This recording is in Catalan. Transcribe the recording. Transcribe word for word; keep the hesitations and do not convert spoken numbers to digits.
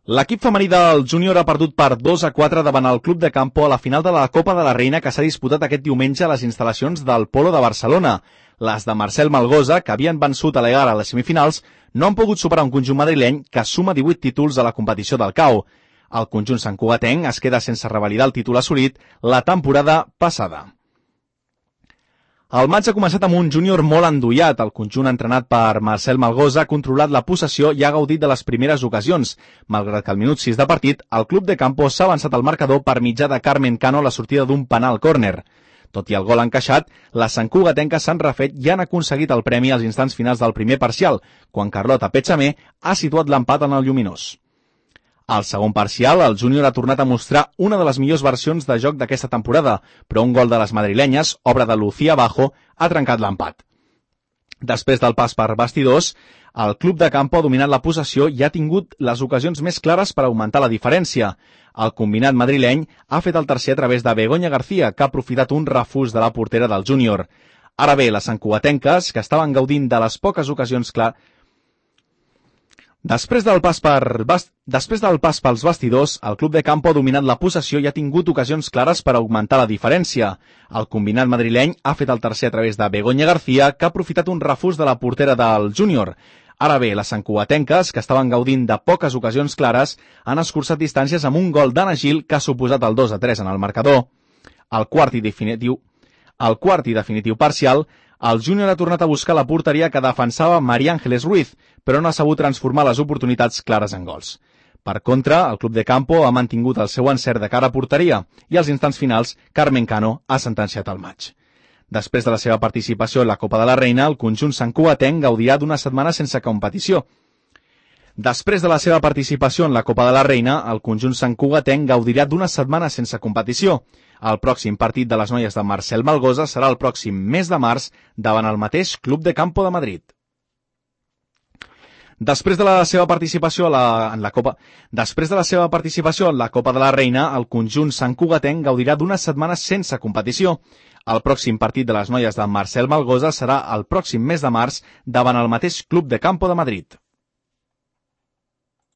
L'equip femení del júnior ha perdut per dos a quatre davant el Club de Campo a la final de la Copa de la Reina que s'ha disputat aquest diumenge a les instal·lacions del Polo de Barcelona. Les de Marcel Malgosa, que havien vençut a l'Egar a les semifinals, no han pogut superar un conjunt madrileny que suma divuit títols a la competició del C A U. El conjunt santcugatenc es queda sense revalidar el títol assolit la temporada passada. El maig ha començat amb un júnior molt endollat. El conjunt entrenat per Marcel Malgosa ha controlat la possessió i ha gaudit de les primeres ocasions. Malgrat que al minut sis de partit, el Club de Campo s'ha avançat al marcador per mitjà de Carmen Cano a la sortida d'un penal córner. Tot i el gol encaixat, les santcugatenques s'han refet i han aconseguit el premi als instants finals del primer parcial, quan Carlota Petxamer ha situat l'empat en el lluminós. Al segon parcial, el júnior ha tornat a mostrar una de les millors versions de joc d'aquesta temporada, però un gol de les madrilenyes, obra de Lucía Bajo, ha trencat l'empat. Després del pas per bastidors, el Club de Campo ha dominat la possessió i ha tingut les ocasions més clares per augmentar la diferència. El combinat madrileny ha fet el tercer a través de Begoña García, que ha aprofitat un refús de la portera del júnior. Ara bé, les santcugatenques, que estaven gaudint de les poques ocasions clares, Després del, pas per, després del pas pels bastidors, el Club de Campo ha dominat la possessió i ha tingut ocasions clares per augmentar la diferència. El combinat madrileny ha fet el tercer a través de Begoña García, que ha aprofitat un refús de la portera del júnior. Ara bé, les santcugatenques, que estaven gaudint de poques ocasions clares, han escurçat distàncies amb un gol d'Anna Gil que ha suposat el dos a tres en el marcador. El quart i definitiu, el quart i definitiu parcial, el júnior ha tornat a buscar la porteria que defensava María Ángeles Ruiz, però no ha sabut transformar les oportunitats clares en gols. Per contra, el Club de Campo ha mantingut el seu encert de cara a porteria i als instants finals, Carmen Cano ha sentenciat el maig. Després de la seva participació en la Copa de la Reina, el conjunt santcugatenc gaudirà d'una setmana sense competició. Després de la seva participació en la Copa de la Reina, el conjunt santcugatenc gaudirà d'una setmana sense competició. El pròxim partit de les noies de Marcel Malgosa serà el pròxim mes de març davant el mateix Club de Campo de Madrid. Després de la seva participació a la, en la Copa, després de la seva participació en la Copa de la Reina, el conjunt santcugatenc gaudirà d'una setmana sense competició. El pròxim partit de les noies de Marcel Malgosa serà el pròxim mes de març davant el mateix Club de Campo de Madrid.